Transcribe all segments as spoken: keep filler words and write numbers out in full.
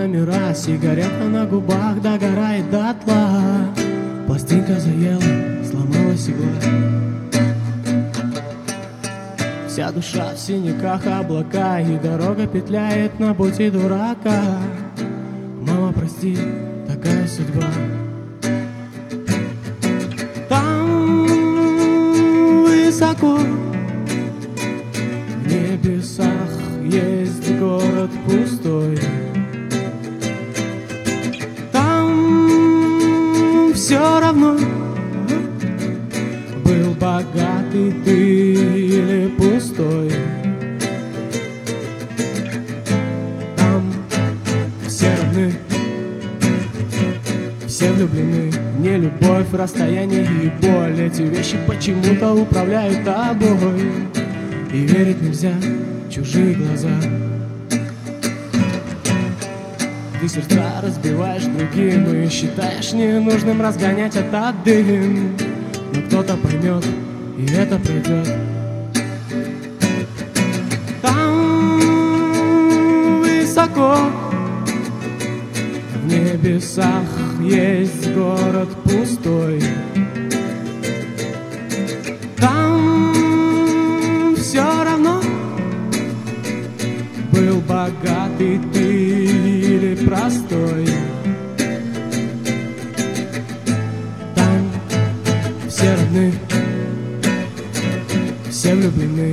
номера, сигарета на губах догорает дотла. Пластинка заела, сломалась игла. Вся душа в синяках облака, и дорога петляет на пути дурака. Мама, прости, такая судьба. Там высоко в небесах есть город пустой. Там все равно, был богатый ты или пустой. Там все равны, все влюблены. Не любовь, расстояние и боль, эти вещи почему-то управляют тобой. И верить нельзя в чужие глаза. Ты сердца разбиваешь другим и считаешь ненужным разгонять этот дым. Но кто-то поймет, и это пройдет. Там высоко в небесах есть город пустой. Там все равно, был богатый ты или простой. Там все равны, все влюблены.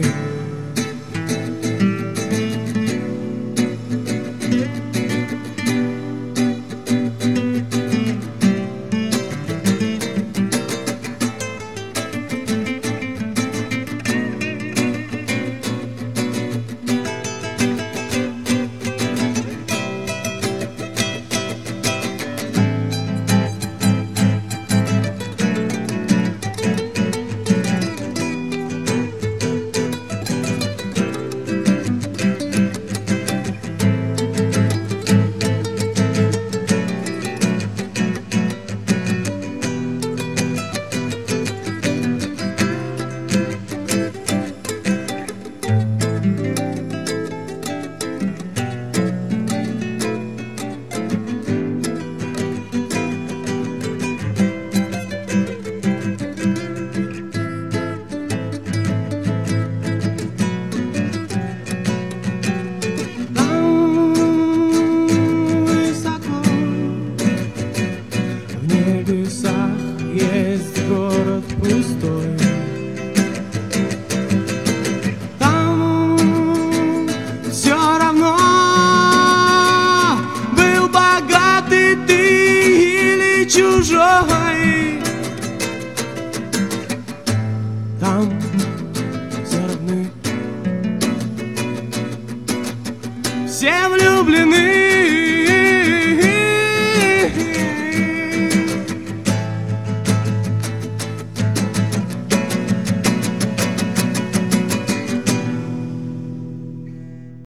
Есть город пустой. Там все равно, был богатый ты или чужой. Там все равны, все влюблены.